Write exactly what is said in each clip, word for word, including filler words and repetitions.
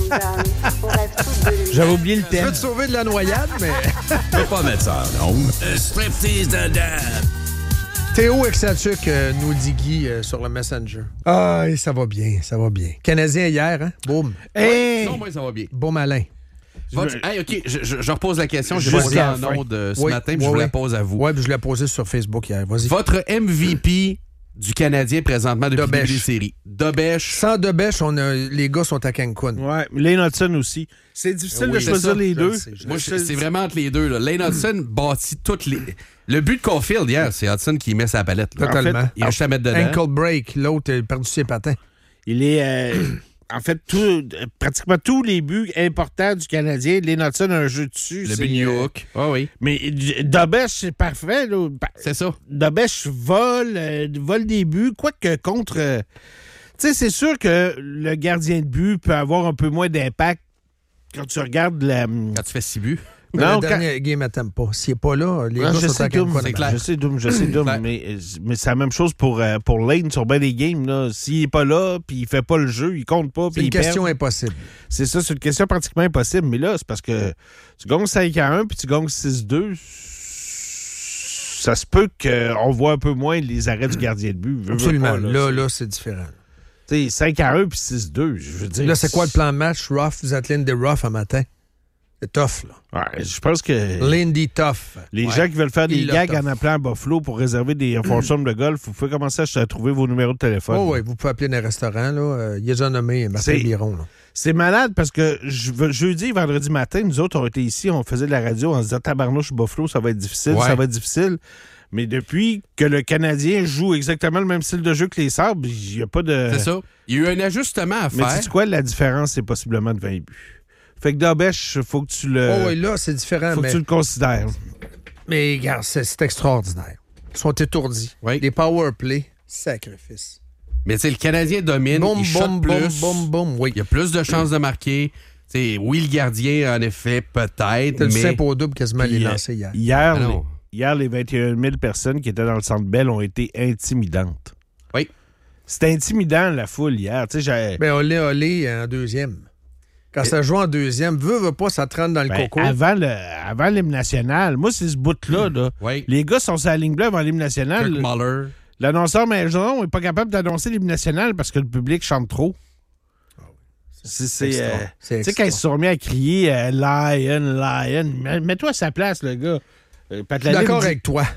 On rêve tous de lui. J'avais oublié le Je thème. veux te sauver de la noyade, mais... Je peux pas mettre ça en ondes. Un striptease de dame. Théo Exatuc euh, nous dit Guy euh, sur le Messenger. Ah, et ça va bien, ça va bien. Canadien hier, hein? Boum. Hey! Non, moi, ça va bien. Beau malin. Votre- Hey, OK, je, je, je repose la question. J'ai Juste posé à en la fin. ondes euh, ce Oui, matin, puis oui, je vous la oui. pose à vous. Ouais, puis je l'ai posé sur Facebook hier. Vas-y. Votre M V P du Canadien présentement depuis le Dobèche. début des séries. Dobèche. Sans Dobèche, on a... les gars sont à Cancun. Ouais, Lane Hudson aussi. C'est difficile Oui, de c'est choisir ça, les je deux. le sais, je le Moi, Je- je- c'est vraiment entre les deux. Là. Lane Hudson bâtit toutes les... Le but de Caulfield hier, c'est Hudson qui met sa palette. Là. Totalement. En fait, Il a juste à mettre dedans. Ankle break, l'autre a perdu ses patins. Il est... euh, en fait, tout, euh, pratiquement tous les buts importants du Canadien, Lane Hudson a un jeu dessus. Le c'est, Big New euh, Hook. Ah oui, Mais euh, Dobèche, c'est parfait. Là. Pa- c'est ça. Dobèche vole, euh, vole des buts, quoique contre... euh, tu sais, c'est sûr que le gardien de but peut avoir un peu moins d'impact quand tu regardes la... Quand tu fais six buts. Mais Non, le quand- dernier game, elle t'aime pas. S'il n'est pas là, les Non, gars je sont sais à Doom, Cancun. c'est clair. je sais Doom, je sais Doom, Clair. mais, mais c'est la même chose pour, euh, pour Lane sur ben des games. Là. S'il n'est pas là, puis il fait pas le jeu, il compte pas, C'est puis une il perd. question impossible. C'est ça, c'est une question pratiquement impossible. Mais là, c'est parce que tu gagnes cinq à un, puis tu gagnes six deux. Ça se peut qu'on voit un peu moins les arrêts du gardien de but. Veux, veux Absolument. pas, Là, c'est- là, c'est différent. Tu sais, cinq à un puis six deux, je veux dire. Là, c'est quoi le plan de match? Rough, vous êtes Lindy Rough un matin. C'est tough, là. Ouais, je pense que Lindy tough. les Ouais. gens qui veulent faire des Il l'a gags tough. en appelant à Buffalo pour réserver des foursomes de golf, vous pouvez commencer à trouver vos numéros de téléphone. Oh, oui, vous pouvez appeler dans les restaurants, là. Euh, il les a nommés, Martin C'est- Biron, là. C'est malade parce que je, jeudi, vendredi matin, nous autres, on était ici, on faisait de la radio, on se disait tabarnouche Buffalo, ça va être difficile, Ouais. ça va être difficile. Mais depuis que le Canadien joue exactement le même style de jeu que les Sabres, il n'y a pas de... C'est ça. Il y a eu un ajustement à Mais faire. tu sais quoi, la différence, c'est possiblement de vingt buts. Fait que Dobèche, faut que tu le... Oh, oui, là, c'est différent, faut mais... que tu le considères. Mais regarde, c'est, c'est extraordinaire. Ils sont étourdis. Oui. Les power play, sacrifice. Mais tu sais, le Canadien domine, Boum, il shot boum, plus. boum, boum, boum, oui. Il y a plus de chances de marquer. Tu sais, oui, le gardien, en effet, peut-être, T'as du mais... simple au double quasiment Puis, les euh, lancers hier. Hier, Ah les, non. hier, les vingt et une mille personnes qui étaient dans le Centre Bell ont été intimidantes. Oui. C'était intimidant, la foule, hier. Tu sais, j'ai- Ben, olé, olé en deuxième. Quand ça joue en deuxième, veut, veut pas, ça te rentre dans le Ben, coco. avant, le, avant l'hymne national, moi, c'est ce bout-là. Là. Oui. Les gars sont sur la ligne bleue avant l'hymne national. Kirk Muller. L'annonceur Maison n'est pas capable d'annoncer l'hymne national parce que le public chante trop. C'est, c'est, extra. euh, C'est tu sais, extra. quand ils se sont remis à crier euh, Lion, Lion, mets- mets-toi à sa place, le gars. Euh, Pat Je suis Lavigne d'accord dit- avec toi.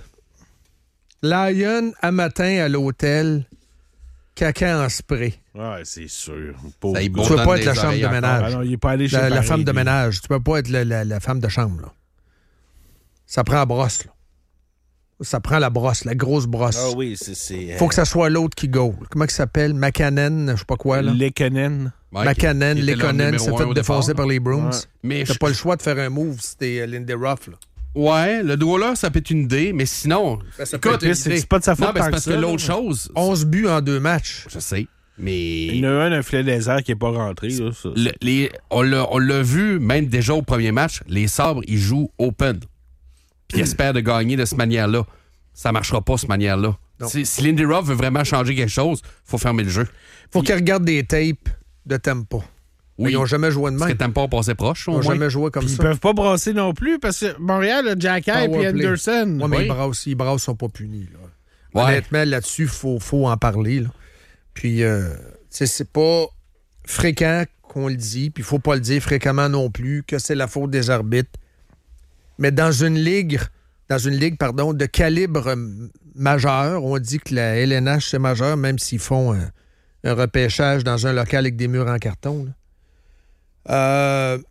Lion, à matin, à l'hôtel, caca en spray. Ouais, c'est sûr. Pauvre Ça y gars. bon Tu veux donne pas être des la chambre oreilles de encore. ménage. Ah non, il n'est pas allé chez La, la pareil, femme de lui. ménage. Tu peux pas être la, la- la femme de chambre, là. Ça prend la brosse, là. Ça prend la brosse, la grosse brosse. Ah oui, c'est... c'est Faut que ça soit l'autre qui go. Comment il s'appelle? McCannon, je sais pas quoi, là. Lekkonen. Ouais, McCannon, qui- qui était leur Lekonen numéro s'est un fait au défoncer départ. par les Bruins. Ouais. Mais T'as je- pas le choix de faire un move si t'es euh, Lindy Ruff, là. Ouais, le duo-là, ça peut être une idée, mais sinon... Ben, ça peut écoute, être une C'est idée. c'est pas de sa faute non, ben, tant c'est parce que ça, l'autre là. chose... onze buts en deux matchs. Je sais, Il y mais... en a un, un filet désert qui n'est pas rentré. Là, ça. Le- les, on, l'a, on l'a vu, même déjà au premier match, les Sabres, ils jouent open. Puis ils espèrent de gagner de cette manière-là. Ça marchera pas, cette manière-là. Non. Si, si Lindy Ruff veut vraiment changer quelque chose, faut fermer le jeu. Faut qu'ils regardent des tapes de tempo. Oui. Ils n'ont jamais joué de Parce que même. t'aimes pas passer proche, Ils au n'ont moins. jamais joué comme Puis ils ça. peuvent pas brasser non plus parce que Montréal a Jacky et Power play. Anderson. Ouais, mais Oui. ils brassent, ils brassent sont pas punis. Là. Ouais. Honnêtement, là-dessus, il faut, faut en parler. Là. Puis, euh, tu sais, c'est pas fréquent qu'on le dit, puis il faut pas le dire fréquemment non plus, que c'est la faute des arbitres. Mais dans une ligue, dans une ligue, pardon, de calibre euh, majeur, on dit que la L N H, c'est majeur, même s'ils font un, un repêchage dans un local avec des murs en carton. là. Euh,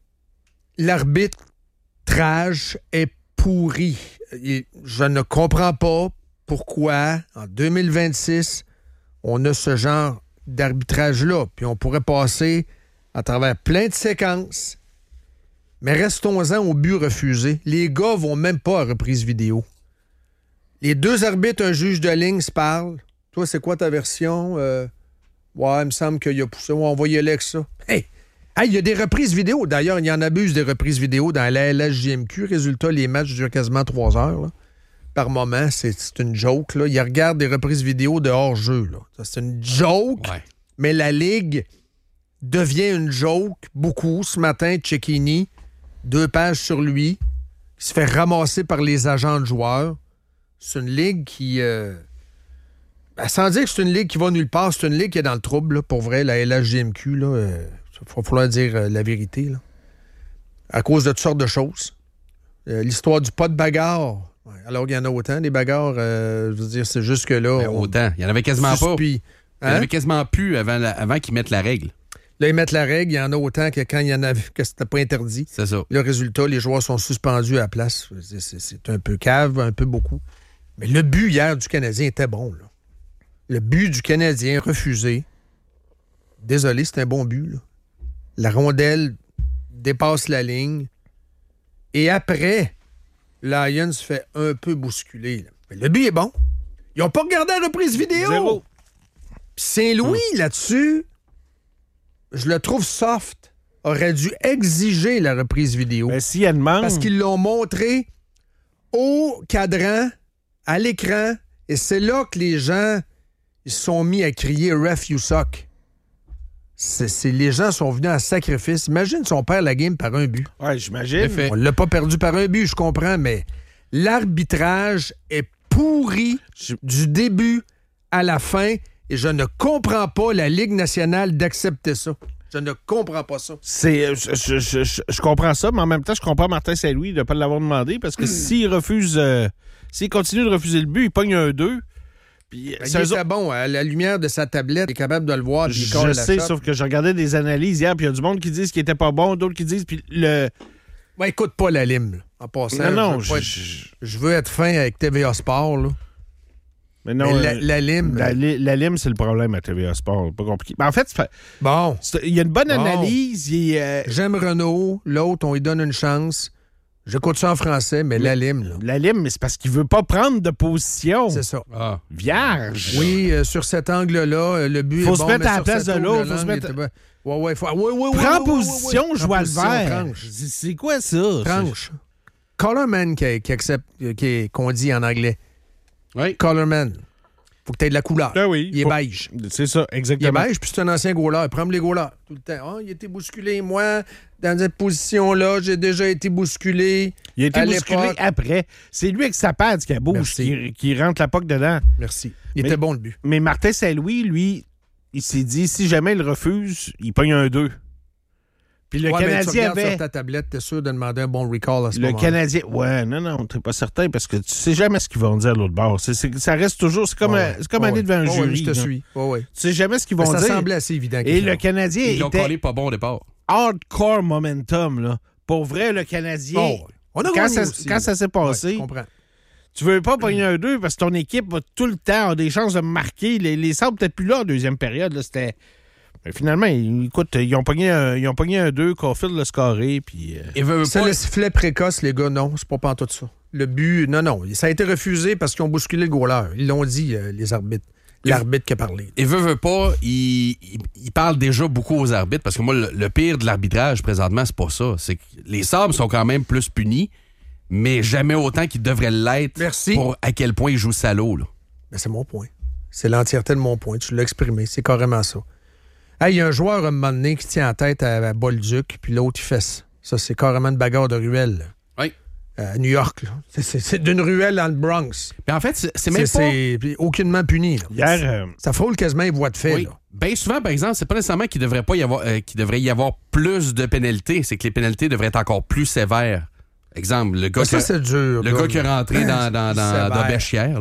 l'arbitrage est pourri. Et je ne comprends pas pourquoi, en deux mille vingt-six, on a ce genre d'arbitrage-là. Puis on pourrait passer à travers plein de séquences. Mais restons-en au but refusé. Les gars vont même pas à reprise vidéo. Les deux arbitres, un juge de ligne, se parlent. Toi, c'est quoi ta version? Euh, ouais, il me semble qu'il a poussé. Ouais, on va y aller avec ça. Hey! Hey, il y a des reprises vidéo. D'ailleurs, il y en abuse des reprises vidéo dans la L H J M Q. Résultat, les matchs durent quasiment trois heures. Là. Par moment, c'est, c'est une joke. Là. Ils regardent des reprises vidéo de hors-jeu. Là. Ça, c'est une joke, Ouais. mais la Ligue devient une joke, beaucoup. Ce matin, Cecchini, deux pages sur lui, qui se fait ramasser par les agents de joueurs. C'est une ligue qui... Euh, ben, sans dire que c'est une ligue qui va nulle part, c'est une ligue qui est dans le trouble, là, pour vrai, la L H G M Q, là, euh, il va falloir dire euh, la vérité, là. À cause de toutes sortes de choses. Euh, l'histoire du pas de bagarre. Ouais, alors qu'il y en a autant, des bagarres, euh, je veux dire, c'est juste que là... Ben, on, autant. Il y en avait quasiment pas. Puis, Il hein? y en avait quasiment plus avant, la- avant qu'ils mettent la règle. Là, ils mettent la règle, il y en a autant que quand il y en avait, que c'était pas interdit. C'est ça. Le résultat, les joueurs sont suspendus à la place. C'est, c'est, c'est un peu cave, un peu beaucoup. Mais le but hier du Canadien était bon, là. Le but du Canadien refusé. Désolé, c'est un bon but, là. La rondelle dépasse la ligne. Et après, Lions se fait un peu bousculer, là. Mais le but est bon. Ils n'ont pas regardé la reprise vidéo. Zéro. Puis Saint-Louis, hum. là-dessus, je le trouve soft. Aurait dû exiger la reprise vidéo. Ben, s'il y a demande... Parce qu'ils l'ont montré au cadran, à l'écran, et c'est là que les gens ils se sont mis à crier « Ref, you suck ». C'est, c'est, les gens sont venus en sacrifice. Imagine si on perd la game par un but. Ouais, j'imagine. On l'a pas perdu par un but, je comprends, mais l'arbitrage est pourri Je... du début à la fin et je ne comprends pas la Ligue nationale d'accepter ça. Je ne comprends pas ça. C'est, je, je, je, je, je comprends ça, mais en même temps, je comprends Martin Saint-Louis de ne pas l'avoir demandé parce que s'il refuse, euh, s'il continue de refuser le but, il pogne un deux. Puis, Ben, c'est il eux était autres- bon, à la lumière de sa tablette, il est capable de le voir. puis il Je colle la sais, shot. sauf que je regardais des analyses hier, puis il y a du monde qui disent qu'il était pas bon, d'autres qui disent, puis le... Ouais, écoute pas la lime, là, en passant. Non, non, je veux, pas je- être- je- je veux être fin avec T V A Sport, là. Mais non, Mais la, euh, la lime, la, là, li- la lime, c'est le problème à T V A Sport, pas compliqué. Mais en fait, c'est- bon, c'est- il y a une bonne Bon. analyse, il est, euh, j'aime Renault, l'autre, on lui donne une chance. J'écoute ça en français, mais la lime, là, la lime, mais c'est parce qu'il veut pas prendre de position. c'est ça. Ah. Vierge. Oui, euh, sur cet angle-là, euh, le but Faut est se bon, mettre mais à la sur place cet de l'autre, angle, faut se l'angle mettre- était bon. Ouais, ouais, faut... ouais, ouais, ouais, Prends ouais, position, ouais, ouais. joue à Prends le position, vert. tranche. C'est c'est quoi ça? Tranche. Colorman qui, qui accepte, qui est- qu'on dit en anglais. Oui. Colorman. Faut que tu aies de la couleur. Ah oui. Il est Faut- beige. C'est ça, Il est exactement. beige, puis c'est un ancien goaler. Il prend les goalers tout le temps. Ah, il a été bousculé. Moi, dans cette position-là, j'ai déjà été bousculé. Il a été à bousculé l'époque. après. C'est lui avec sa patte qui bouge, Merci. qui, qui rentre la poque dedans. Merci. Il Mais- était bon, le but. Mais Martin Saint-Louis, lui, il s'est dit, si jamais il refuse, il pogne un deux. Puis le Ouais, mais tu Canadien regardes avait... sur ta tablette, t'es sûr de demander un bon recall à ce Le moment-là. Canadien... Ouais, non, non, t'es pas certain parce que tu sais jamais ce qu'ils vont dire à l'autre bord. C'est, c'est- ça reste toujours... C'est comme, Ouais, un- c'est comme ouais, aller devant un ouais, jury. ouais, je te là. suis. Ouais, ouais. Tu sais jamais ce qu'ils Mais vont ça dire. semblait assez évident. Et qu'il le fait. Canadien Ils l'ont était collé pas bon au départ. hardcore momentum, là. Pour vrai, le Canadien... Oh, ouais. On a quand gagné ça, aussi, quand là. ça s'est Ouais, passé... je comprends. Tu veux pas pogner un deux parce que ton équipe va tout le temps avoir des chances de marquer. Les, les Sabres peut-être plus là en deuxième période. Là, c'était... Mais finalement, ils- écoute, ils ont pogné un, ils ont pogné un deux, Caulfield l'a scoré. Puis, euh, Il veut C'est pas. le sifflet précoce, les gars. Non, c'est pas pas tout ça. Le but, non, non. Ça a été refusé parce qu'ils ont bousculé le goaler. Ils l'ont dit, euh, les arbitres. L'arbitre qui a parlé. Il veut, veut pas, il, il, il parle déjà beaucoup aux arbitres parce que moi, le, le pire de l'arbitrage présentement, c'est pas ça. C'est que les Sabres sont quand même plus punis, mais jamais autant qu'ils devraient l'être Merci. pour à quel point ils jouent salaud. Là. Mais c'est mon point. C'est l'entièreté de mon point. Tu l'as exprimé. C'est carrément ça. Hey, il y a un joueur à un moment donné qui tient en tête à, à Bolduc, puis l'autre, il fesse. Ça, c'est carrément une bagarre de ruelle. là. Oui. À New York. Là. C'est, c'est, c'est d'une ruelle dans le Bronx. Puis en fait, c'est, c'est même C'est, pas. c'est puis aucunement puni. Là. hier, euh, Ça frôle quasiment les voies de fait. Oui. Là. Bien souvent, par exemple, c'est pas nécessairement qu'il devrait pas y avoir, euh, qu'il devrait y avoir plus de pénalités. C'est que les pénalités devraient être encore plus sévères. Exemple, le gars, Ça, qui, a- c'est dur. le là. gars qui est rentré dans, dans, dans, Sévère. dans Béchière, là.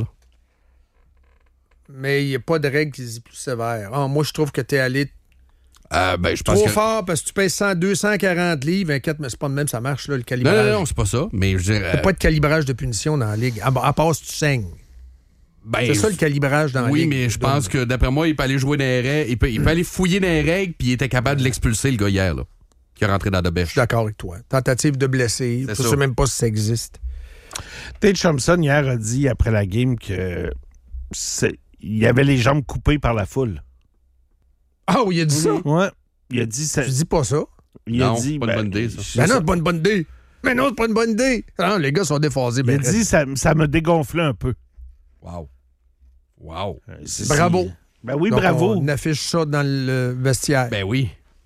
Mais il n'y a pas de règle qui dit plus sévère. Ah, moi, je trouve que tu es allé Euh, ben, je pense trop que... fort parce que tu pèses cent, deux cent quarante livres. Inquiète, mais c'est pas de même, ça marche, là, le Non, calibrage. non, non, c'est pas ça. Mais je dirais. Il n'y a pas de calibrage de punition dans la ligue. À, à part si tu saignes. ben, C'est ça le calibrage dans la Oui, ligue. mais je pense que d'après moi, il peut aller jouer dans les règles, il peut, il peut aller fouiller dans les règles, puis il était capable de l'expulser, le gars, hier, là, qui est rentré dans la Je bêche. suis d'accord avec toi. Tentative de blesser. C'est Je ne ça. sais même pas si ça existe. Tate Thompson, hier, a dit après la game que c'est- il y avait les jambes coupées par la foule. Ah oui, il a dit ça. Ouais. Il a dit ça. Je dis pas ça. Il Non, a dit. c'est pas une bonne idée, ça. c'est Ben non, ça. c'est pas une bonne idée. Mais non, c'est pas une bonne idée. Non, les gars sont déphasés. Il a ben, dit ça, ça me dégonflait un peu. Wow. Wow. C'est- Bravo. Ben oui, Donc, bravo. On affiche ça dans le vestiaire. Ben oui.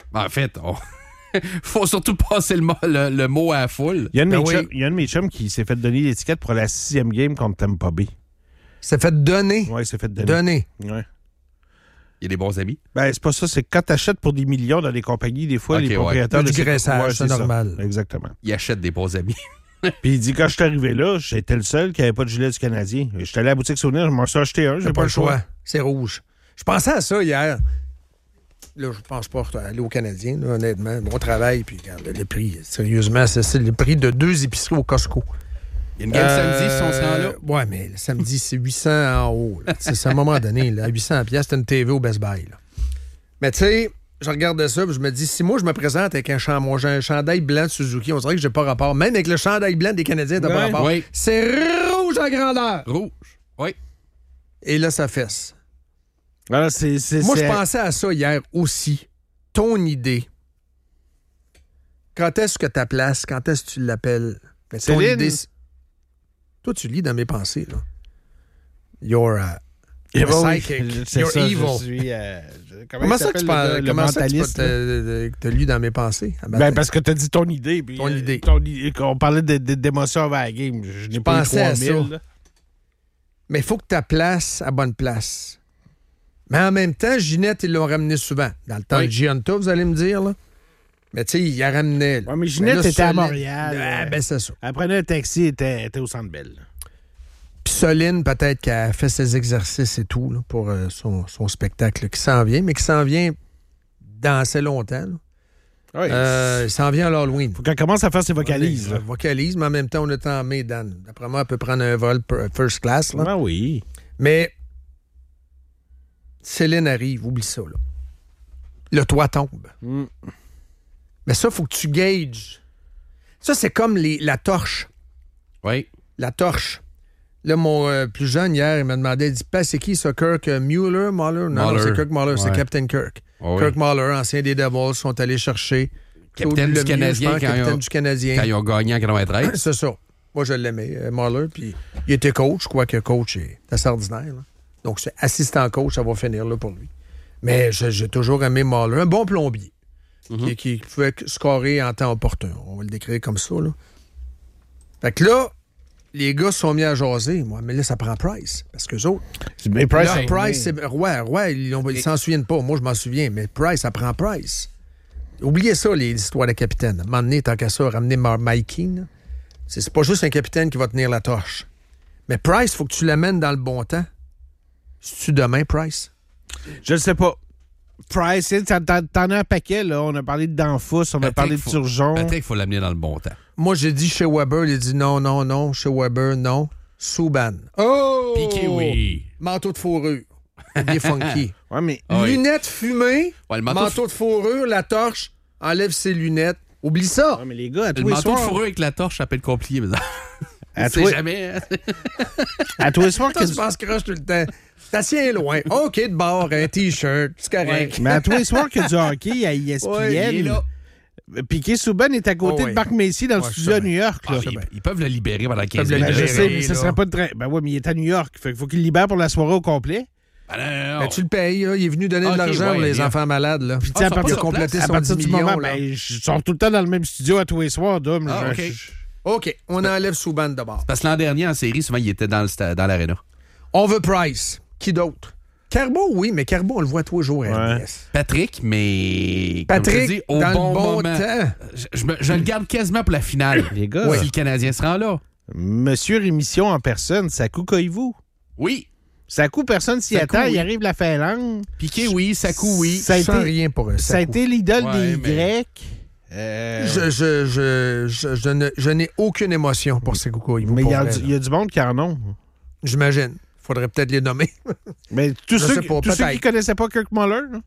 En fait, on... faut surtout passer le, mo- le, le mot à la foule. Il y a un de Ben mes oui. chums- il y a un de mes chums qui s'est fait donner l'étiquette pour la sixième game contre Tampa Bay. Ça fait donner. Ouais, il s'est fait donner. Donner. Ouais. Il y a des bons amis. Ben, c'est pas ça. C'est que quand t'achètes pour des millions dans les compagnies, des fois, Ok, les ouais. propriétaires... Du de ces- graissage, Ouais, c'est ça. normal. Exactement. Il achète des bons amis. Puis il dit, quand je suis arrivé là, j'étais le seul qui n'avait pas de gilet du Canadien. J'étais allé à la boutique Souvenir, je m'en suis acheté un, j'ai J'ai pas le choix. C'est rouge. Je pensais à ça hier. Là, je pense pas aller au Canadien, là, honnêtement. Mon travail, puis regarde, le prix, sérieusement, c'est, c'est le prix de deux épiceries au Costco. Il y a une game samedi, si on se rend là. Ouais, mais le samedi, c'est huit cents en haut. là. C'est, c'est à un moment donné, là, à huit cents piastres, c'est une T V au Best Buy. Là. Mais tu sais, je regarde ça, puis je me dis, si moi, je me présente avec un, chand- mon, j'ai un chandail blanc de Suzuki, on dirait que j'ai pas rapport. Même avec le chandail blanc des Canadiens, t'as pas Ouais. rapport. Oui. C'est rouge en grandeur. Rouge. Oui. Et là, ça fesse. Alors, c'est, c'est, Moi, je c'est- pensais à ça hier aussi. Ton idée. Quand est-ce que ta place, quand est-ce que tu l'appelles? Mais ton Céline. idée, c'est- toi, tu lis dans mes pensées, là. You're a, Eh ben oui, psychic. c'est You're ça, evil. je suis, euh, je- comment Comment il ça que s'appelle, tu le penses? gars, le Comment ça que tu mentaliste, là? te, te, te lis dans mes pensées? à Ben, matin? parce que t'as dit ton idée. Puis, Ton euh, idée. ton i- qu'on parlait de- de- d'émotion avant la game. Je n'ai pas eu pensais à trois mille. ça. là. Mais il faut que ta place à bonne place. Mais en même temps, Ginette, ils l'ont ramené souvent. Dans le temps Oui. de Gianto, vous allez me dire, là. Mais tu sais, il la ramenait. là. Ouais, mais Ginette là, était à Solide- Montréal. Ah, euh, ben, c'est ça. Elle prenait un taxi et était, était au Centre Bell. Puis Soline, peut-être qu'elle fait ses exercices et tout là, pour euh, son, son spectacle qui s'en vient, mais qui s'en vient dans assez longtemps. là. Oui. Euh, il s'en vient à l'Halloween. Faut qu'elle commence à faire ses vocalises. Ouais, là. vocalise, mais en même temps, on est en mai, Dan. D'après moi, elle peut prendre un vol per- first class. Là. Ah oui. Mais Céline arrive, oublie ça. Là. Le toit tombe. Mm. Mais ça, il faut que tu gages. Ça, c'est comme les, la torche. Oui. La torche. Là, mon euh, plus jeune, hier, il m'a demandé, il dit, pas c'est qui ça, Kirk euh, Mueller, Mueller? Non, non, Mueller. c'est Kirk Mueller, c'est Ouais. Captain Kirk. Oh, oui. Kirk Mueller, ancien des Devils, sont allés chercher. Capitaine Claude du Lemieux, Canadien je pense, quand capitaine ils ont- du Canadien. Quand ils ont gagné en quatre-vingt-treize. C'est ça. Moi, je l'aimais, euh, Mueller, puis il était coach. Je crois que coach est assez ordinaire. là. Donc, c'est assistant coach, ça va finir là pour lui. Mais je- j'ai toujours aimé Mueller. Un bon plombier qui, qui pouvait scorer en temps opportun. On va le décrire comme ça. Là. Fait que là, les gars se sont mis à jaser. Moi, mais là, ça prend Price. Parce que autres, Mais Price, là, c'est- Price, c'est. Roy, Roy, ils ont- ils s'en souviennent pas. Moi, je m'en souviens. Mais Price, ça prend Price. Oubliez ça, les histoires de capitaine. À un moment donné, tant qu'à ça, ramener Mar- Mikey, là, c'est, c'est pas juste un capitaine qui va tenir la torche. Mais Price, il faut que tu l'amènes dans le bon temps. C'est-tu demain, Price? Je ne sais pas. Price, tu sais, t'en, t'en- t'en as un paquet, là. On a parlé de Danfous, on a Patrick, parlé de faut- Turgeon. Peut-être qu'il faut l'amener dans le bon temps. Moi, j'ai dit chez Weber, il a dit non, non, non. Chez Weber, non. Souban. Oh! Piqué, oui. Manteau de fourrure. Bien funky. Ouais, mais Ah oui. Lunettes fumées, Ouais, le manteau, manteau, de fourrure, la torche, enlève ses lunettes. Oublie ça. ouais, mais les gars, à le tous les manteau de soirs... fourrure avec la torche, ça peut être compliqué. Mais À c'est tous jamais. hein. à tous les soirs... Toi, que- tu penses croche tout le temps. T'as tiens loin. OK, de bord, un T-shirt, c'est correct. Mais à tous les soirs qu'il y a du hockey à E S P N... Ouais, il est là. Piqué Souban est à côté Oh, ouais. de Marc Messier dans le Ouais, studio je à sais New York. Ah, Là. ils, ils peuvent le libérer pendant quinze le Ben, minutes. je libérer, sais, mais ce là. serait pas de train. Ben ouais, mais il est à New York. Fait qu'il faut qu'il le libère pour la soirée au complet. Ah, non, non, non. Ben, tu le payes, là. Il est venu donner Ok, de l'argent ouais, pour les il y a- enfants malades. Là. Puis, tu Ah, sais, à ils sont pas partir, Il a sur complété à son partir dix du millions. moment, là. ben, je sors tout le temps dans le même studio à tous les soirs, Dom. Ah, Je- OK. je- OK, on enlève Souban de bord. Parce que l'an dernier, en série, souvent, il était dans, le sta- dans l'aréna. On veut Price. Qui d'autre? Carbo, oui, mais Carbo, on le voit tous les jours à R D S. Patrick, mais. comme Patrick, je te dis, au dans bon, le bon moment. temps. Je, je me- je le garde quasiment pour la finale. Les gars, Si le Canadien se rend là. Monsieur Rémission en personne, Sakou Koivu. Oui. Sakou, personne s'y Sakou, attend. oui. Il arrive la Finlande. Piqué, oui. Sakou, oui. Ça a Sans été, rien pour eux. ça a été l'idole Ouais, des mais- Grecs. Euh, Je, je, je, je, je ne- je n'ai aucune émotion pour ces coucous. mais il y, a du- il y a du monde qui en ont. J'imagine. Faudrait peut-être les nommer. Mais tous, Je ceux, sais qui- pas, tous ceux peut-être. qui connaissaient pas Kirk Muller. là.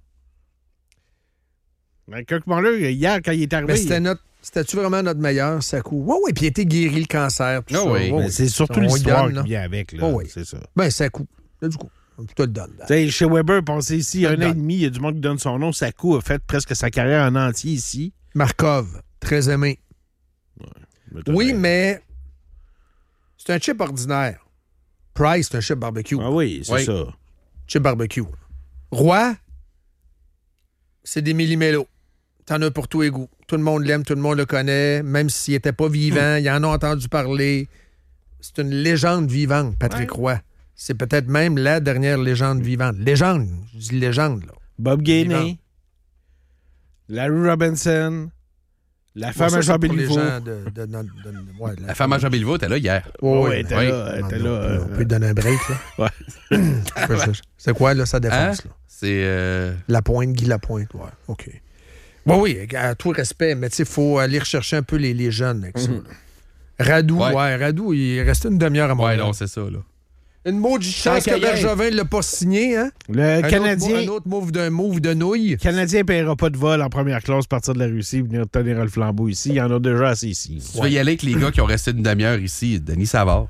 Ben, Kirk Muller, hier, quand il est arrivé, Mais c'était notre. C'était-tu vraiment notre meilleur, Sakou? Oui, oui, puis il a été guéri le cancer. Tout Ah ça. oui. Ouais, ben, c'est surtout On lui l'histoire donne, qui là. vient avec. Là. Oh oui. C'est ça. Ben, Sakou. Là, du coup, on te le donne. Tu sais, chez Weber, pensez ici, Ça un le an et donne. demi, il y a du monde qui donne son nom. Sakou a fait presque sa carrière en entier ici. Markov, très aimé. Oui, mais c'est un chip ordinaire. Price, c'est un chip barbecue. Ah oui, c'est Oui. ça. Chip barbecue. Roy, c'est des millimélos. t'en as pour tous les goûts. Tout le monde l'aime, tout le monde le connaît. Même s'il n'était pas vivant, il en a entendu parler. C'est une légende vivante, Patrick Ouais. Roy. C'est peut-être même la dernière légende vivante. Légende, je dis légende, là. Bob Vivant. Gainey, Larry Robinson, la Bon, femme ça, à c'est Jean pour les Béliveau. gens de- de- de- de- ouais, La femme à Jean Béliveau était là hier. Ouais, Ouais, ouais, elle était mais- là, elle on- était on- là, on euh, peut lui donner un break, là. Ouais. C'est quoi, là, sa Hein? défense, là? C'est. euh, Lapointe, Guy Lapointe, ouais, OK. Bon, oui, à tout respect, mais tu sais, il faut aller rechercher un peu les, les jeunes avec ça. là. Radou, ouais. Ouais. Radou, il restait une demi-heure à Ouais, Montréal. non, c'est ça, là. Une maudite chance que Tant qu'à y Bergevin ne l'a pas signé, hein? Le Un Canadien... Autre, un autre move d'un move de nouilles. Le Canadien ne paiera pas de vol en première classe partir de la Russie et venir tenir le flambeau ici. Il y en a déjà assez ici. Tu veux y aller avec les gars qui ont resté une demi-heure ici, Denis Savard.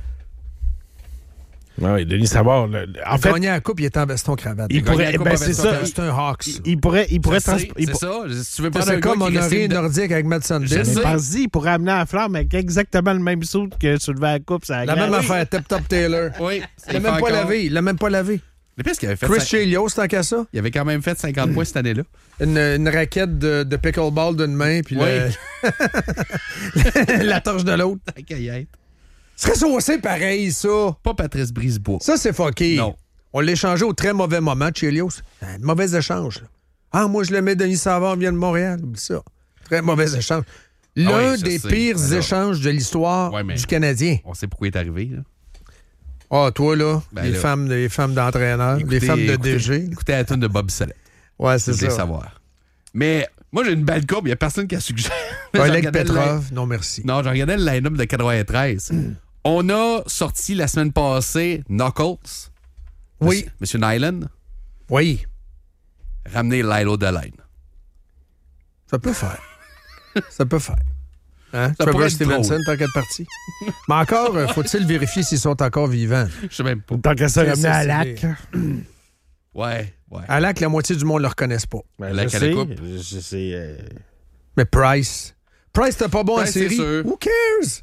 Oui, Denis Savard. le- en En fait, gagné la coupe, il était en veston-cravate. il gagné pourrait. la Coupe Ben, en c'est veston ça. cravate. C'est un Hawks. Il, il pourrait. Il pourrait Je sais, trans- il C'est pour- ça. Si tu veux prendre un C'est gars comme qui on est a resté ri une- nordique avec Matt Sandin. Je Mais sais. pense-y, il pourrait amener la flamme avec exactement le même saut que tu levais à la coupe. Ça La même affaire, Tip Top Taylor. Oui. Il l'a même pas lavé. Il l'a même pas lavé. Le pire, c'est qu'il avait fait. Chris cinq- Chelios, tant qu'à ça. Il avait quand même fait cinquante points cette année-là. Une, une raquette de, de pickleball d'une main, puis le- la torche de l'autre. Tant qu'à y être. Ce serait saucé pareil, ça. Pas Patrice Brisebois. Ça, c'est fucké. Non. On l'a échangé au très mauvais moment, Chelios. Un mauvais échange. Là. Ah, moi, je le mets, Denis Savard vient de Montréal. Oublie ça. Très mauvais échange. L'un Ah oui, je des sais. pires Alors, échanges de l'histoire ouais, mais- du Canadien. On sait pourquoi il est arrivé, là. Ah, toi, là, Ben les, là. Femmes, les femmes d'entraîneurs, les Écoutez- femmes de écoutez- D G. Écoutez la tune de Bob Selleck. Ouais, c'est Je voulais ça. savoir. Mais moi, j'ai une belle coupe. Il n'y a personne qui a suggéré. Oleg Je regardais le Petrov, non merci. line- Non, j'ai regardé le line-up de quatre-vingt-treize. On a sorti la semaine passée Knuckles. Oui. Monsieur Nyland. Oui, Ramener Lilo Deline. ça peut faire. ça peut faire. Hein? Ça Trevor pourrait être Stevenson, drôle. tant qu'à partie. Mais encore, euh, faut-il vérifier s'ils sont encore vivants? Je sais même pas. Tant qu'à ça, C'est- ramener à c'est- Lac. Ouais, ouais. À Lac, la moitié du monde ne le reconnaisse pas. Ben, Lac je à la sais, coupe. je sais, euh, Mais Price. Price, t'es pas bon en Price, c'est série. sûr. Who cares?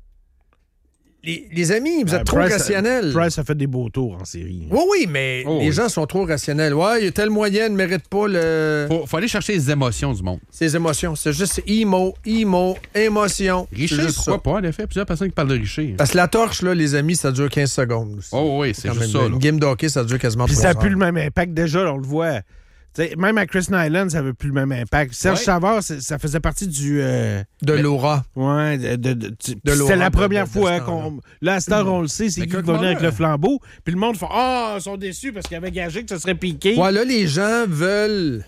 Les, les amis, vous ben, êtes trop Price, rationnels. Price a fait des beaux tours en série. Oui, oui, mais Oh, les oui. gens sont trop rationnels. Ouais, il y a telle moyenne, ne mérite pas le... Faut, faut aller chercher les émotions du monde. ses émotions. C'est juste emo, emo, émotion. C'est Richer, juste pourquoi ça. pas, en effet? Plusieurs personnes qui parlent de Richer. Parce que la torche, là, les amis, ça dure quinze secondes. aussi. Oh oui, c'est Quand juste même. ça. là. Une game de hockey, ça dure quasiment Puis trois ça heures. n'a plus le même impact. Déjà, on le voit. T'sais, même à Chris Nyland, ça n'avait plus le même impact. Serge Ouais. Savard, c'est- ça faisait partie du... euh, De l'aura. Ouais, de, de- de- tu- De l'aura c'était la de- première de- de fois ce qu'on. Là, à cette heure, on le sait, c'est Mais qui qui Kirk va venir avec Muller. le flambeau. Puis le monde fait Ah, ils sont déçus parce qu'ils avaient gagé que ce serait piqué. Ouais, là, les gens veulent...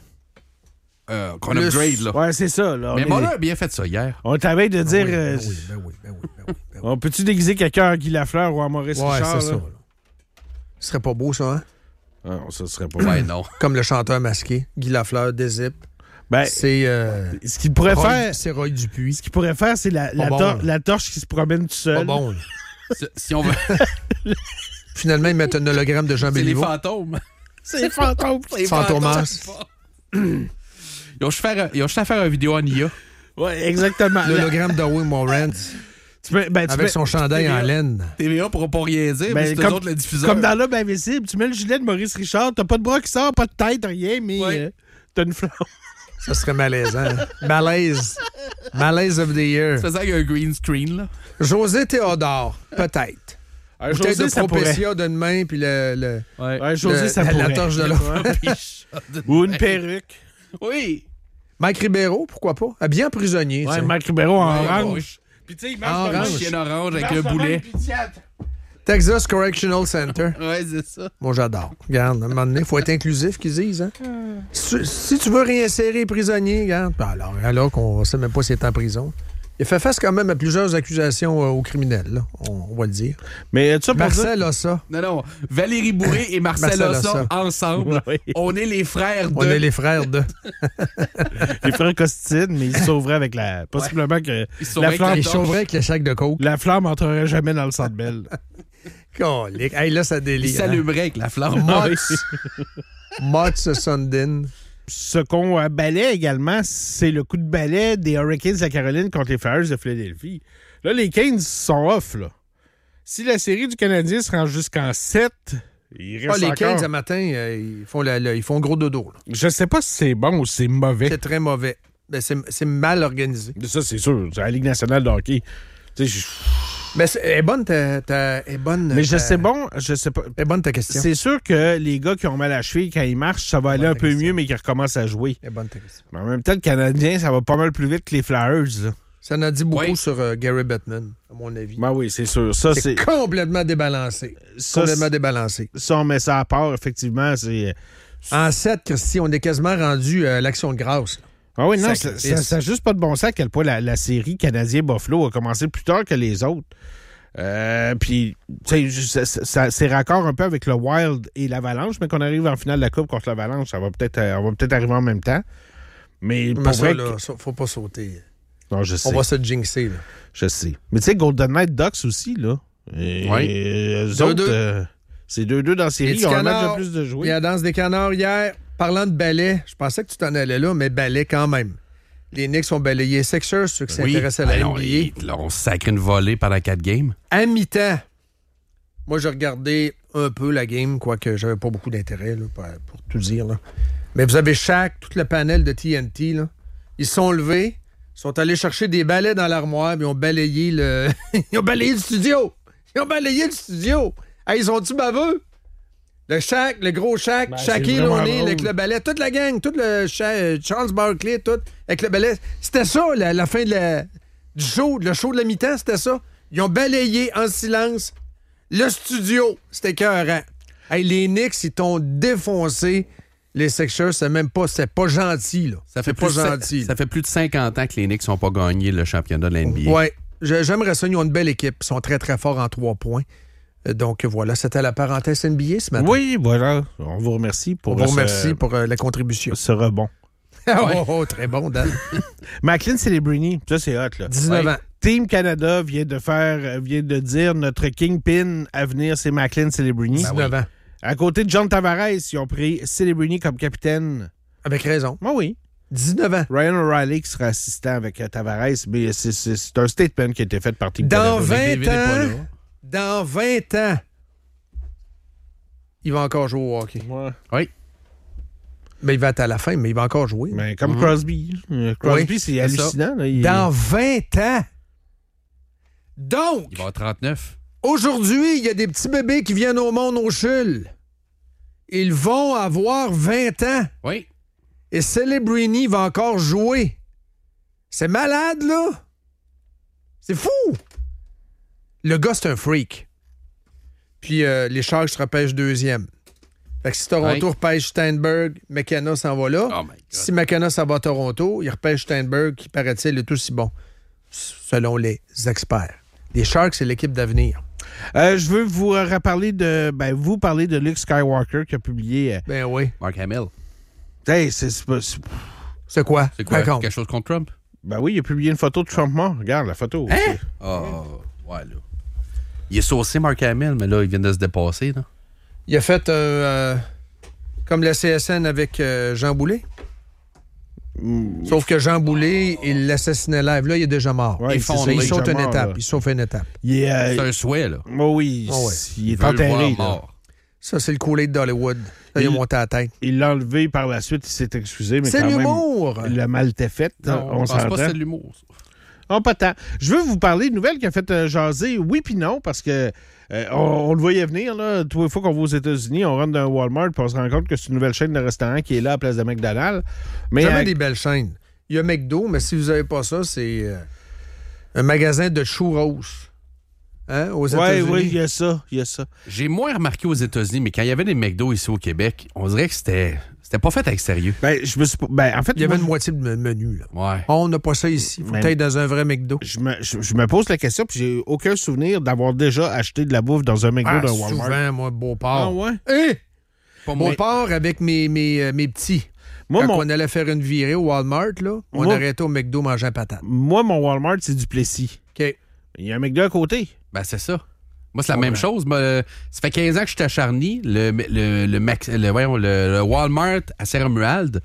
Euh, qu'on Plus- upgrade, là. Ouais, c'est ça. Là. On, Mais est- Muller a bien fait ça hier. on t'avait de dire. Ben euh, oui, ben oui, ben oui, ben oui, ben oui. On peut-tu déguiser quelqu'un en Guy Lafleur ou en Maurice Ouais, Richard? c'est ça. là? là. Ce serait pas beau, ça, hein? Ah, non, ça serait pas. Ouais, non. Comme le chanteur masqué, Guy Lafleur, Dézip. Ben, C'est... Euh... ce qu'il pourrait Roy- faire. C'est Roy Dupuis. Ce qu'il pourrait faire, c'est la, la, Pas bon, tor- là. la torche qui se promène tout Pas seul. bon, là. Si- Si on veut. Finalement, ils mettent un hologramme de Jean C'est les Béliveau. fantômes. C'est fantôme. Les Fantomas. fantômes. Ils ont juste faire, ils ont juste à faire une vidéo en I A. Ouais, exactement. La- L'hologramme d'Owen Morant tu peux- ben, tu avec peux- son chandail en laine. T V A pourra pas rien dire, Ben, mais c'est eux comme- autres le diffuseur. Comme dans l'homme invisible, tu mets le gilet de Maurice Richard, t'as pas de bras qui sort, pas de tête, rien, mais Ouais. euh, t'as une flamme. Ça serait malaisant. Malaise. Malaise of the year. Ça faisait avec un green screen, là. José Théodore, peut-être. Un Bouteille José, de ça pourrait. Propecia d'une main, puis le, le, Ouais. Un José, le- ça la, pourrait. la torche de l'autre. Ou une perruque. Oui. Mike Ribeiro, pourquoi pas? Habillé en prisonnier. Ouais, tiens. Marc Ribeiro en Ouais, orange. ouais. Puis tu sais, il En marche orange. comme Chienne orange il avec marche un de même, boulet. puis il tient- Texas Correctional Center. Ouais, c'est ça. Moi, j'adore. Regarde, à un moment donné, il faut être inclusif, qu'ils disent. Hein? Si, si tu veux réinsérer les prisonniers, regarde. Ben alors, alors qu'on ne sait même pas s'il est en prison. Il fait face quand même à plusieurs accusations euh, aux criminels, là. On, on va le dire. Mais tu ça pour dire... Marcel a ça. Non, non. Valérie Bourré et Marcel Marcel Ossa Ossa. ensemble. Oui. On est les frères de. On est les frères de. Les frères Costine, mais ils se sauveraient avec la... Possiblement que Ils sont la avec flamme, Les torche. chauvrais avec le sac de coke. la flamme entrerait jamais dans le centre belle. Colique. Hey, là, ça Ils délire. hein. s'allumeraient avec la flamme. Mots. Mots Sundin. Ce qu'on euh, balaie également, c'est le coup de balai des Hurricanes de la Caroline contre les Flyers de Philadelphie. Là, les Canes sont off, là. Si la série du Canadien se rend jusqu'en sept, Il Ah, reste les encore... Kings, ce matin, euh, ils, font la- la- ils font gros dodo. Là. Je sais pas si c'est bon ou si c'est mauvais. C'est très mauvais. Ben, c'est, c'est mal organisé. Ça, c'est sûr. C'est la Ligue nationale de hockey. Tu sais, je- Mais c'est, elle est bonne ta, ta- elle est bonne, Mais je ta- sais bon, je sais pas. Elle est bonne ta question. C'est sûr que les gars qui ont mal à la cheville, quand ils marchent, ça va aller un peu question. mieux, mais qu'ils recommencent à jouer. Elle est bonne ta question. Mais en même temps, le Canadien, ça va pas mal plus vite que les Flyers. Là. Ça en a dit beaucoup Oui. sur euh, Gary Bettman, à mon avis. Ben oui, c'est sûr. Ça, c'est, c'est. complètement débalancé. Ça, complètement c'est- débalancé. ça, on met ça à part, effectivement. C'est. En sept, Christy, on est quasiment rendu à l'action de grâce. là. Ah oui, non, ça Sacrifice. n'a juste pas de bon sens à quel point la, la série Canadien-Buffalo a commencé plus tard que les autres. Euh, Puis, tu sais, ça- ça- c'est raccord un peu avec le Wild et l'Avalanche, mais qu'on arrive en finale de la Coupe contre l'Avalanche, ça va peut-être euh, on va peut-être arriver en même temps. Mais pour Mais ça, vrai là, que- ça, faut pas sauter. Non, je sais. On va se jinxer. Là. Je sais. Mais tu sais, Golden Knight Ducks aussi, là. Et, Oui. et eux deux autres, deux. euh, c'est deux deux dans la série. Les Ils ont un petits match de canards, plus de Il y jouer. a la danse des canards hier. Parlant de ballet, je pensais que tu t'en allais là, mais ballet quand même. Les Knicks ont balayé Sixers, ceux qui s'intéressent à la Ben non, N B A. ils- là, on sacré une volée pendant quatre games. À mi-temps, moi, j'ai regardé un peu la game, quoique j'avais pas beaucoup d'intérêt, là, pour, pour tout dire. Là. Mais vous avez Shaq, tout le panel de T N T, là. Ils se sont levés, sont allés chercher des balais dans l'armoire, puis ils ont balayé le... ils ont balayé le studio! Ils ont balayé le studio! Hey, ils sont-tu baveux? Le Shaq, le gros Shaq, Ben, Shaquille c'est vraiment O'Neal drôle. avec le balai, toute la gang, tout le Sha- Charles Barkley, tout avec le balai. C'était ça, la, la fin de la, du show, le show de la mi-temps, c'était ça. Ils ont balayé en silence le studio. C'était écœurant. Hey, les Knicks, ils t'ont défoncé. Les Sixers, c'est même pas, c'est pas gentil, là. Ça fait, C'est pas plus, gentil. ça, ça fait plus de cinquante ans que les Knicks n'ont pas gagné le championnat de la N B A. Ouais, je- j'aimerais ça. Ils ont une belle équipe. Ils sont très, très forts en trois points. Euh, Donc voilà, c'était la parenthèse N B A ce matin. Oui, voilà. On vous remercie pour On vous ce- remercie pour euh, la contribution. ce rebond. oh, oh, très bon, Dan. Macklin Celebrini, ça c'est hot, là. dix-neuf ans. Team Canada vient de faire, euh, vient de dire notre kingpin à venir, c'est Macklin Celebrini. dix-neuf ans. À côté de John Tavares, ils ont pris Celebrini comme capitaine. Avec raison. Ah oui. dix-neuf ans. Ryan O'Reilly qui sera assistant avec euh, Tavares, mais c'est, c'est- c'est un statement qui a été fait par Team Dans Canada. vingt David est pas ans, là. dans vingt ans, il va encore jouer au hockey. Ouais. Oui. Ben, il va être à la fin, mais il va encore jouer. Mais comme Crosby. Euh, Crosby, Oui, c'est c'est hallucinant. Là. Il- Dans vingt ans. Donc, Il va avoir trente-neuf. aujourd'hui, il y a des petits bébés qui viennent au monde au chul. Ils vont avoir vingt ans. Oui. Et Celebrini va encore jouer. C'est malade, là. C'est fou. Le gars, c'est un freak. Puis euh, les Sharks se repêchent deuxième. Fait que si Toronto Ouais. repêche Steinberg, McKenna s'en va là. Oh my God. Si McKenna s'en va à Toronto, il repêche Steinberg, qui paraît-il est aussi bon, selon les experts. Les Sharks, c'est l'équipe d'avenir. Euh, je veux vous euh, reparler de. Ben, vous parler de Luke Skywalker qui a publié. euh, Ben oui. Mark Hamill. hey, c'est, c'est pas- c'est- C'est quoi? C'est quoi? Raconte. Quelque chose contre Trump? ben oui, il a publié une photo de Trump mort. Regarde la photo. Hein? Oh, ouais, là. Il est saucé, Mark Hamill, mais là, il vient de se dépasser, là. Il a fait un... euh, comme la C S N avec euh, Jean Boulet. Sauf que Jean Boulet, il l'assassinait live. Là, il est déjà mort. Ouais, Ils c'est font ça, il est saute déjà une mort, étape. là. Il sauve une étape. Il est. euh, C'est un souhait, là. oh oui, Ah ouais. il est veut le voir enterré. là. mort. Ça, c'est le Kool-Aid d'Hollywood. Là, il a Il- monté à la tête. Il l'a enlevé par la suite, il s'est excusé, mais C'est quand l'humour! même, le mal était fait. Non, on on pense pas s'entend. que c'est de l'humour, ça. Non, pas tant. Je veux vous parler d'une nouvelle qui a fait euh, jaser, oui puis non, parce que euh, on, on le voyait venir, là. Toutes les fois qu'on va aux États-Unis, on rentre dans un Walmart puis on se rend compte que c'est une nouvelle chaîne de restaurants qui est là à la place de McDonald's. Mais Jamais euh, des belles chaînes. Il y a McDo, mais si vous n'avez pas ça, c'est euh, un magasin de churros. Hein, aux ouais, États-Unis. oui, il y a ça, il y a ça. J'ai moins remarqué aux États-Unis, mais quand il y avait des McDo ici au Québec, on dirait que c'était c'était pas fait avec sérieux. Ben, je me suis pas- ben, en fait, Il y avait moi, une moitié de menu. Là. Ouais. On n'a pas ça ici. Faut Mais- être dans un vrai McDo. je me, je, je me pose la question, puis j'ai aucun souvenir d'avoir déjà acheté de la bouffe dans un McDo Ah, d'un Walmart. souvent, moi, Beauport. Ah ouais? Hé! Pas moi. Beauport avec mes, mes, euh, mes petits. Moi, Quand mon, on allait faire une virée au Walmart, là, on Moi- arrêtait au McDo manger un patate. moi, mon Walmart, c'est du Plessis. OK. Il y a un McDo à côté. Ben, c'est ça. Moi, c'est la Ouais. même chose. Moi, euh, ça fait quinze ans que je suis à Charny. Le, le, le, Max- le, voyons, le, le Walmart à Saint-Romuald,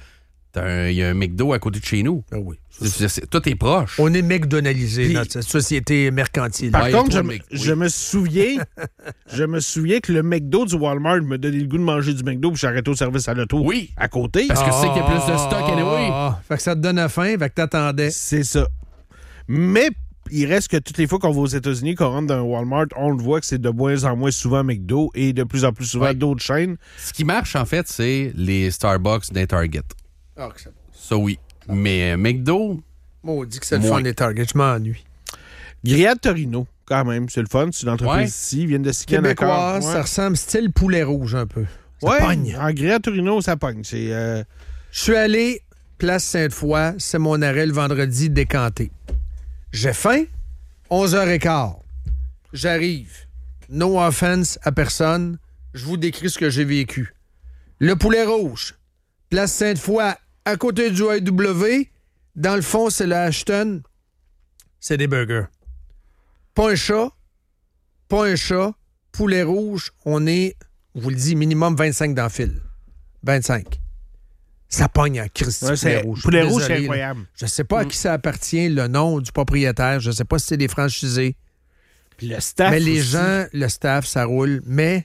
Il y a un McDo à côté de chez nous. Ah oui. C'est, c'est, tout est proche. On est McDonaldisé, Puis- notre société mercantile. Par Ouais, contre, toi, je, me- Mc- oui. je me souviens je me souviens que le McDo du Walmart me donnait le goût de manger du McDo puis j'arrêtais au service à l'auto. Oui. À côté. Parce que c'est qu'il y a plus de stock, anyway. Ah, fait que ça te donne à faim, fait que t'attendais. C'est ça. Mais il reste que toutes les fois qu'on va aux États-Unis, qu'on rentre dans un Walmart, on le voit que c'est de moins en moins souvent McDo et de plus en plus souvent Ouais. d'autres chaînes. Ce qui marche, en fait, c'est les Starbucks des Target. Ah, que c'est bon. Ça, oui. Mais euh, McDo, Maudit que c'est le Moins. fun des Target, je m'ennuie. Grillade Torino, quand même, c'est le fun. C'est une entreprise Ouais. ici, ils viennent de Sican Québécoise, ça ressemble style poulet rouge un peu. Ça Ouais, pogne. en grillade Torino, ça pogne. C'est... euh, Je suis allé, place Sainte-Foy, c'est mon arrêt le vendredi décanté. J'ai faim, onze heures quinze. J'arrive. No offense à personne. Je vous décris ce que j'ai vécu. Le poulet rouge, place Sainte-Foy, à côté du A E W. Dans le fond, c'est le Ashton. C'est des burgers. Pas un chat. Pas un chat. Poulet rouge, on est, je vous le dis, minimum vingt-cinq dans le fil. vingt-cinq. Ça pogne en Christy ouais, poulet c'est- rouge. poulet rouge, Désolé, c'est là. incroyable. Je sais pas à qui ça appartient, le nom du propriétaire. Je sais pas si c'est des franchisés. Puis le staff mais les aussi. gens, le staff, ça roule. Mais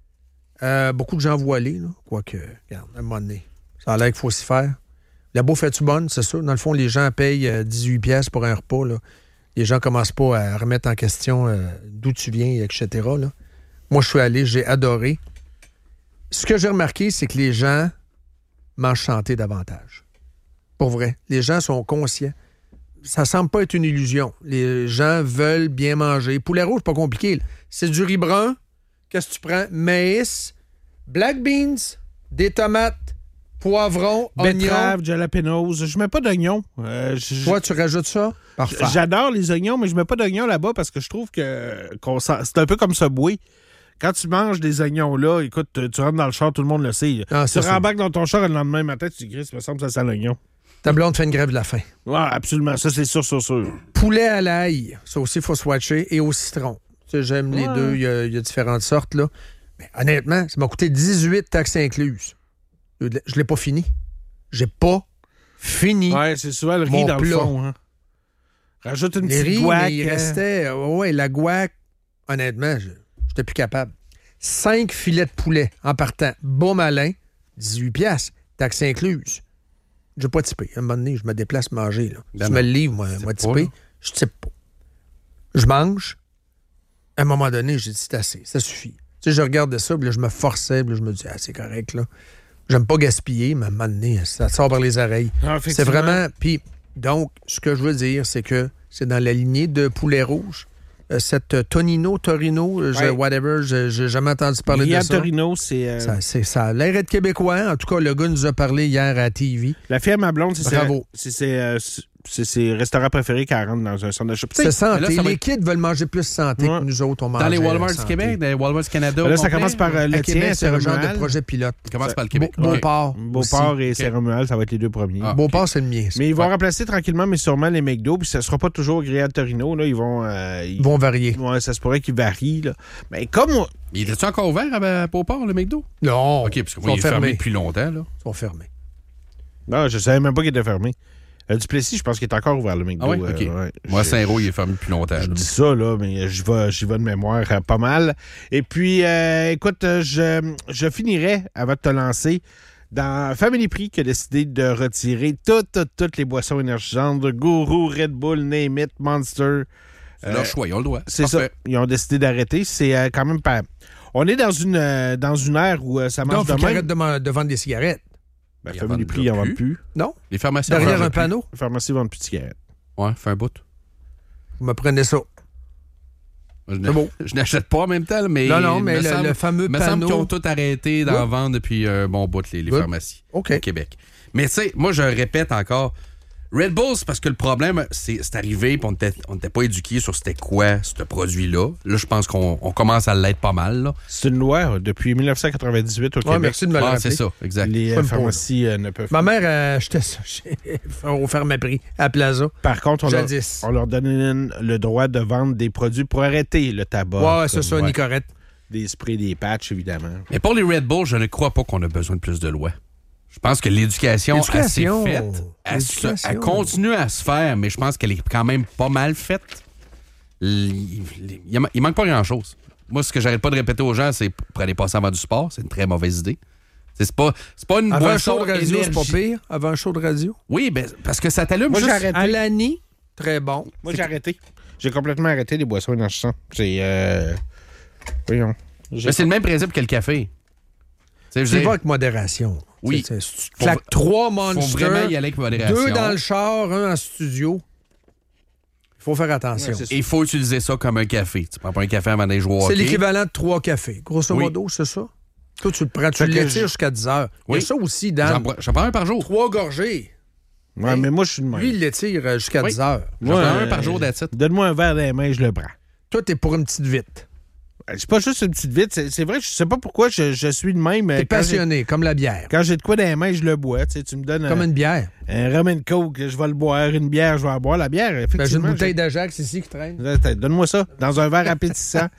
euh, beaucoup de gens voilés, là. Quoique, regarde, à un moment donné, ça a l'air qu'il faut s'y faire. La bouffe est-tu bonne, c'est sûr? Dans le fond, les gens payent euh, dix-huit piastres pour un repas, là. Les gens commencent pas à remettre en question euh, d'où tu viens, et cetera, là. Moi, je suis allé, j'ai adoré. Ce que j'ai remarqué, c'est que les gens mangent santé davantage. Pour vrai. Les gens sont conscients. Ça semble pas être une illusion. Les gens veulent bien manger. Poulet rouge, pas compliqué, là. C'est du riz brun. Qu'est-ce que tu prends? Maïs, black beans, des tomates, poivrons, oignons. Betterave, jalapenos. Je mets pas d'oignons. Euh, je- Toi, tu rajoutes ça? Parfait. J'adore les oignons, mais je mets pas d'oignons là-bas parce que je trouve que qu'on sent- c'est un peu comme Subway. Quand tu manges des oignons là, écoute, tu rentres dans le char, tout le monde le sait. Ah, tu c'est ça. rembarques dans ton char et le lendemain matin, tu dis, Chris, il me semble que ça sent l'oignon. Ta blonde fait une grève de la faim. Ouais, absolument. Ça, c'est sûr, sûr, sûr. Poulet à l'ail, ça aussi, il faut swatcher. Et au citron. Tu sais, j'aime les Ouais. deux. Il y, a, il y a différentes sortes, là. Mais honnêtement, ça m'a coûté dix-huit taxes incluses. Je ne l'ai pas fini. J'ai pas fini. Ouais, c'est souvent le riz Mon dans le plat. fond. Hein. Rajoute une Les petite riz, guac. mais il hein. restait... euh, ouais, la guac, honnêtement, je j'étais plus capable. Cinq filets de poulet en partant. Bon malin, dix-huit piastres, taxes incluses. Je n'ai pas typé. À un moment donné, je me déplace manger. Là. Ben tu non. me le livres, moi, Type moi pas, typé. là. Je type pas. Je mange. À un moment donné, j'ai dit, c'est assez. Ça suffit. Tu sais, je regardais ça, puis là, je me forçais, puis là, je me dis, ah, c'est correct, là. J'aime pas gaspiller, mais à un moment donné, ça sort par les oreilles. Ah, C'est effectivement. vraiment... Puis, donc, ce que je veux dire, c'est que c'est dans la lignée de poulet rouge. Euh, cette euh, Tonino, Torino, euh, je- Ouais. whatever, je- j'ai jamais entendu parler Grillade de ça. Torino, c'est... euh, Ça, c'est- ça a l'air d'être québécois. En tout cas, le gars nous a parlé hier à T V. La fille à ma blonde, c'est Bravo. ses, c'est ses, euh, c'est ses restaurants préférés qu'elle rentre dans un centre d'achat. Tu sais, C'est santé. mais là, ça va les être- kids veulent manger plus santé Ouais. que nous autres, on mange. Dans les Walmart du Québec, dans les Walmart du Canada. là, au ça complet, commence par euh, À le Québec, tien, c'est un genre de Saint-Romuald. projet pilote. Ça commence par le Québec. Beau- OK. Beauport. Beauport aussi. et OK. Saint-Romuald, ça va être les deux premiers. Ah. Beauport, c'est le mien. ça. Mais ils vont Ouais. remplacer tranquillement, mais sûrement les McDo, puis ça sera pas toujours grillade Torino. Là, ils vont... euh, Ils vont varier. Ouais, ça se pourrait qu'ils varient. Là. Mais comme... on- Il est-tu encore ouvert à Beauport, le McDo? Non. OK, parce que ils moi, sont il est fermé fermés. depuis longtemps, là. Ils sont fermés. Non, je savais même pas qu'il était fermé. Euh, Duplessis, je pense qu'il est encore ouvert, le McDo. Ah ouais? euh, OK. ouais. Moi, Je- Saint-Roch, il est fermé depuis longtemps. Je là. dis ça, là, mais j'y vais, j'y vais de mémoire euh, pas mal. Et puis, euh, écoute, euh, je, je finirai, avant de te lancer, dans Family Prix qui a décidé de retirer toutes, toutes, toutes les boissons énergisantes, Gourou, Red Bull, Name It, Monster. C'est leur choix, ils ont le droit. C'est Parfait. ça. Ils ont décidé d'arrêter. C'est euh, quand même pas... On est dans une, euh, dans une ère où euh, ça marche Donc, il de faut qu'ils même. arrêtent de, man- de vendre des cigarettes. Ben, Ils en Family vendent Prix, ils n'en plus. vendent plus. Non? Les pharmacies Derrière en un vendent plus. panneau. Les pharmacies vendent plus de cigarettes. Ouais, fait un bout. Vous me prenez ça. Je C'est beau. Je n'achète pas en même temps, mais. Non, non, mais me le, semble- le fameux me semble qu'ils panneau. ont tout arrêté d'en Oui. vendre depuis un bon bout, les, les Oui. pharmacies OK. au Québec. Mais tu sais, moi, je répète encore, Red Bull, c'est parce que le problème, c'est c'est arrivé et on n'était on était pas éduqués sur c'était quoi, ce produit-là. Là, je pense qu'on on commence à l'être pas mal. Là. C'est une loi euh, depuis dix-neuf cent quatre-vingt-dix-huit au Ouais, Québec. merci de me le Ouais, rappeler. c'est ça, exact. Les Pas euh, une pharmacies euh, ne peuvent Ma mère a acheté ça chez- au Ferme-Prix, à Plaza. Par contre, on leur, Jadis. on leur donne le droit de vendre des produits pour arrêter le tabac. Ouais, c'est comme, ça, ouais, Nicorette. Des sprays, des patchs, évidemment. Mais pour les Red Bull, je ne crois pas qu'on a besoin de plus de lois. Je pense que l'éducation, L'éducation. assez faite, elle, se- L'éducation. elle continue à se faire, mais je pense qu'elle est quand même pas mal faite. Il, il- il- il manque pas grand-chose. Moi, ce que j'arrête pas de répéter aux gens, c'est pour aller passer avant du sport, c'est une très mauvaise idée. C'est c'est pas, c'est pas une Avant un boisson show de radio, c'est pas énergie- pire. Avant un show de radio. Oui, ben, parce que ça t'allume Moi, juste... j'ai arrêté. Alani, très bon. Moi, j'ai arrêté. J'ai complètement arrêté les boissons énergisantes. C'est. Euh... Voyons. J'ai- Mais c'est le même principe que le café. Tu sais, je Tu veux vas dire, avec modération. Oui. Tu sais, si tu te Faut- claques trois faut Monsters, vraiment y aller avec modération. deux dans le char, un en studio. Il faut faire attention. Ouais, c'est ça. Et il faut utiliser ça comme un café. Tu prends pas un café avant d'aller jouer au C'est hockey. l'équivalent de trois cafés. Grosso Oui. modo, c'est ça? Toi, tu le prends, tu Fait que l'étires je- jusqu'à dix heures. Il y Oui. a ça aussi, J'en Dan. prends- J'en prends un par jour. Trois gorgées. Ouais, mais moi, je suis de même. Lui, il l'étire euh, jusqu'à Oui. dix heures. J'en Moi, prends un euh, par jour, that's it. Donne-moi un verre dans les mains, je le prends. Toi, t'es pour une petite vite. C'est pas juste une petite vite. C'est c'est vrai, je sais pas pourquoi je, je suis de même. euh, T'es quand j'ai- passionné, comme la bière. Quand j'ai de quoi dans les mains, je le bois. Tu sais, tu me donnes Comme un, une bière. un rum and coke, je vais le boire. Une bière, je vais en boire. La bière, Ben, j'ai une effectivement. bouteille d'Ajax ici qui traîne. j'ai- Donne-moi ça, dans un verre appétissant.